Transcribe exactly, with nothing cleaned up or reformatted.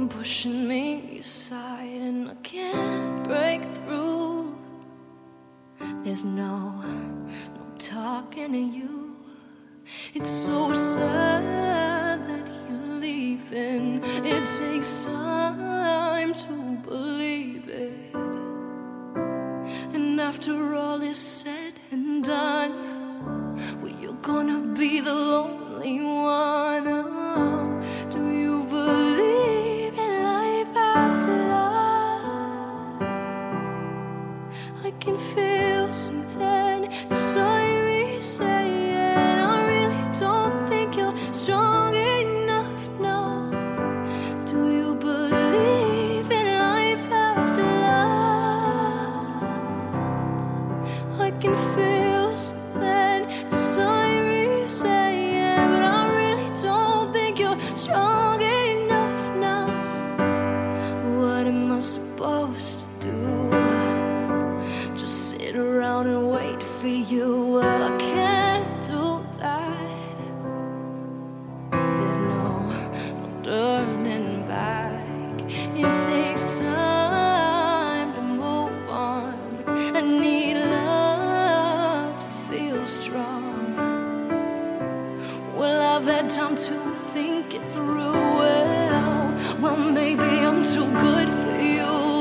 pushing me aside, and I can't break through. There's no, no talking to you. It's so sad that you're leaving. It takes time to believe it. And after all is said and done, well, you're gonna be the lonely one. Oh, do you believe in life after love? I can feel something inside me saying, I really don't think you're strong enough now. Do you believe in life after love? I can feel something inside me saying, but I really don't think you're strong enough now. What am I supposed to do? Just sit around and wait for you? Well, I can't do that. There's no, no turning back. It takes time to move on. I need love to feel strong. Well, I've had time to think it through. Well, well, maybe I'm too good for you.